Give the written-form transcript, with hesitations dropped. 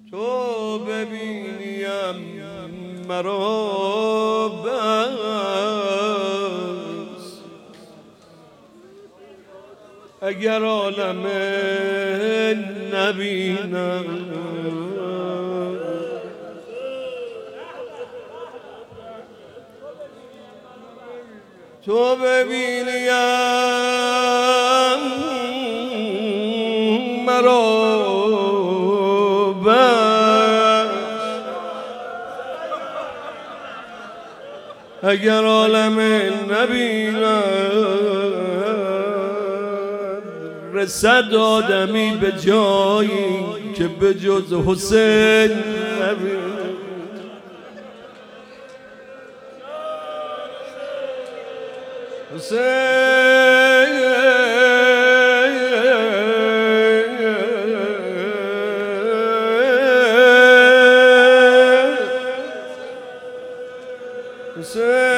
تو ببینیم مرا بس، اگر عالم نبینم تو ببینیم مرا بس، اگر عالم نبینم رسد آدمی به جایی که به جز حسین نبینم. حسین حسین